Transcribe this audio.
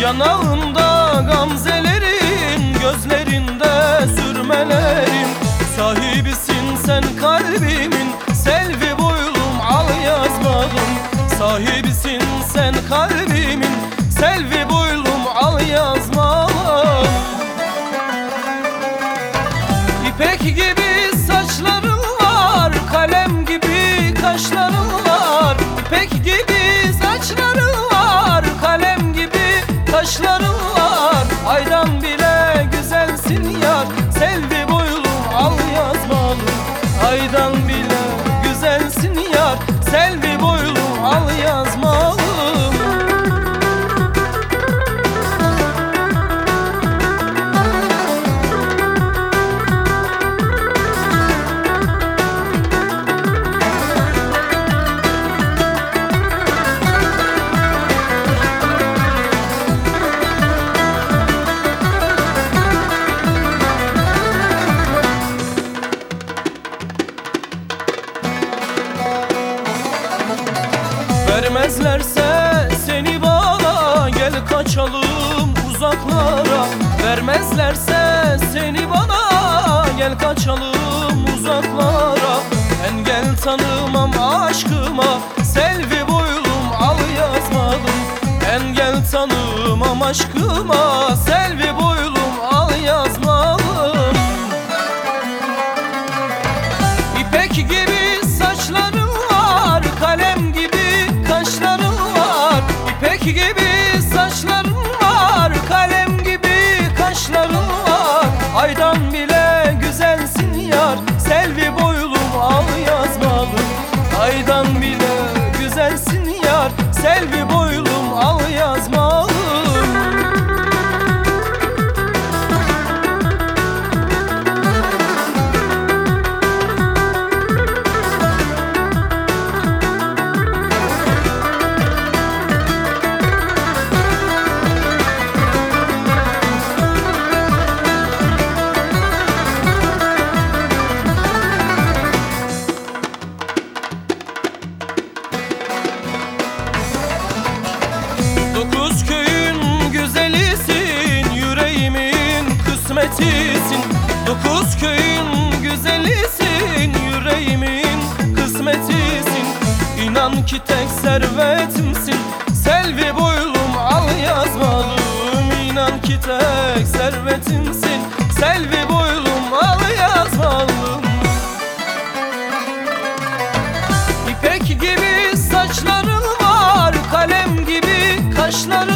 Yanağında gamzelerin, gözlerinde sürmelerin. Sahibisin sen kalbimin, selvi boylum al yazmalım. Sahibisin sen kalbimin, selvi boylum al yazmalım. İpek gibi saçların var, kalem gibi kaşların var. İpek gibi saçların var, kalem gibi kaşların var. Aydan bile güzelsin yar, selvi boylum al yazmalım. Aydan bile güzelsin yar, selvi boylum al yazmalım. Vermezlerse seni bana, gel kaçalım uzaklara. Vermezlerse seni bana, gel kaçalım uzaklara. Engel tanımam aşkıma, selvi boylum al yazmalım. Engel tanımam aşkıma, selvi boylum al yazmalım. İpek gibi saçların var, kalem gibi kaşların var. İpek gibi saçların var, kalem gibi kaşların var. Aydan bile güzelsin yar, selvi boylum al yazmalım. Aydan bile güzelsin yar, selvi boylum al yazmalım. Dokuz köyün güzelisin, yüreğimin kısmetisin. Dokuz köyün güzelisin, yüreğimin kısmetisin. İnan ki tek servetimsin, selvi boylum al yazmalım. İnan ki tek servetimsin, selvi boylum al yazmalım. İpek gibi saçların var, kalem gibi kaşların